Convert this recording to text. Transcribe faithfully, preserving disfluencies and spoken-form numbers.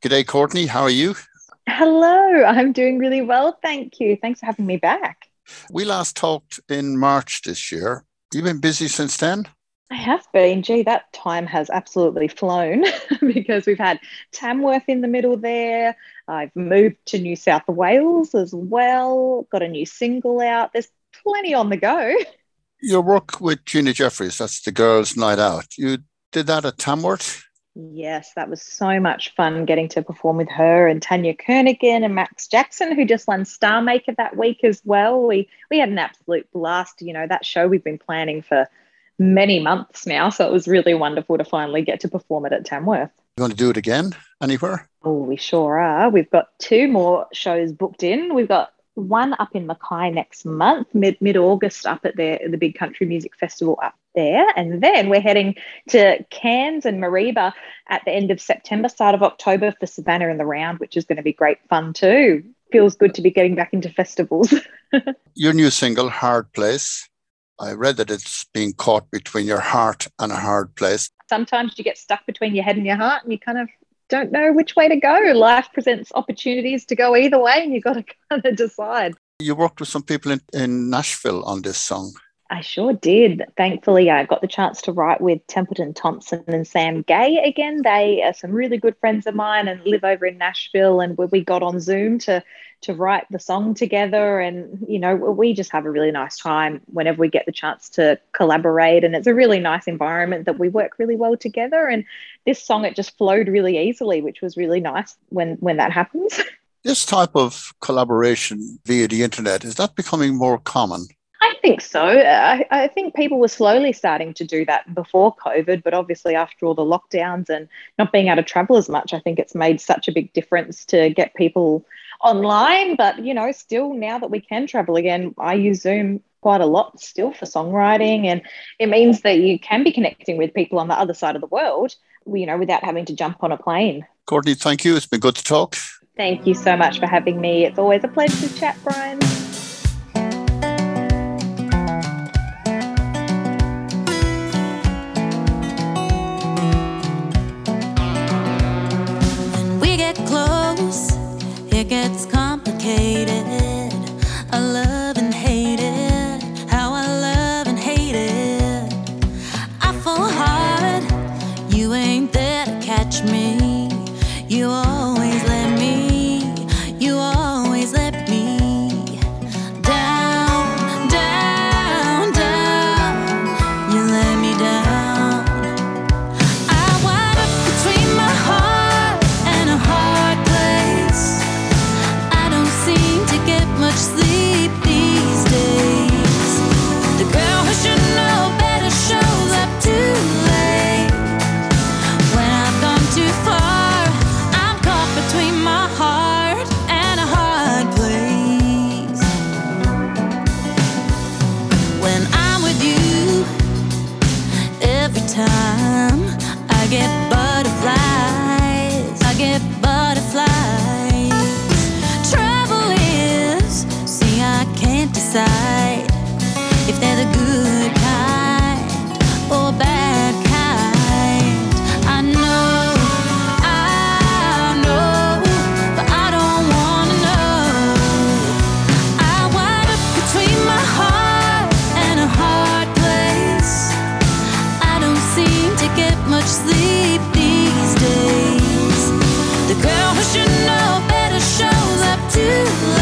G'day, Courtney. How are you? Hello, I'm doing really well, thank you. Thanks for having me back. We last talked in March this year. You've been busy since then? I have been. Gee, that time has absolutely flown because we've had Tamworth in the middle there. I've moved to New South Wales as well, got a new single out. There's plenty on the go. Your work with Gina Jeffries, that's the Girls' Night Out. You did that at Tamworth? Yes, that was so much fun getting to perform with her and Tanya Kernigan and Max Jackson, who just won Star Maker that week as well. We we had an absolute blast. You know, that show we've been planning for many months now, so it was really wonderful to finally get to perform it at Tamworth. You want to do it again anywhere? Oh, we sure are. We've got two more shows booked in. We've got one up in Mackay next month, mid mid August, up at the the big country music festival up there, and then we're heading to Cairns and Mareeba at the end of September, start of October for Savannah and the Round, which is going to be great fun too. Feels good to be getting back into festivals. Your new single, Hard Place. I read that it's being caught between your heart and a hard place. Sometimes you get stuck between your head and your heart, and you kind of don't know which way to go. Life presents opportunities to go either way, and you've got to kind of decide. You worked with some people in, in Nashville on this song. I sure did. Thankfully, I got the chance to write with Templeton Thompson and Sam Gay again. They are some really good friends of mine and live over in Nashville, and we got on Zoom to to write the song together. And, you know, we just have a really nice time whenever we get the chance to collaborate, and it's a really nice environment that we work really well together. And this song, it just flowed really easily, which was really nice when when that happens. This type of collaboration via the internet, is that becoming more common? I think so. I, I think people were slowly starting to do that before COVID, but obviously after all the lockdowns and not being able to travel as much, I think it's made such a big difference to get people online. But, you know, still now that we can travel again, I use Zoom quite a lot still for songwriting, and it means that you can be connecting with people on the other side of the world, you know, without having to jump on a plane. Courtney, thank you. It's been good to talk. Thank you so much for having me. It's always a pleasure to chat, Brian. It gets complicated. I love and hate it. How I love and hate it. I fall hard. You ain't there to catch me. You always let me. You always let me down, down, down. You let me down. I wind up between my heart and a hard place. Seem to get much sleep these days. The girl who should know better shows up too late. When I've gone too far, I'm caught between my heart and a hard place. When I'm with you, every time I get butterflies, I get butterflies. Decide if they're the good kind or bad kind. I know, I know, but I don't wanna know. I wind up between my heart and a hard place. I don't seem to get much sleep these days. The girl who should know better shows up too late.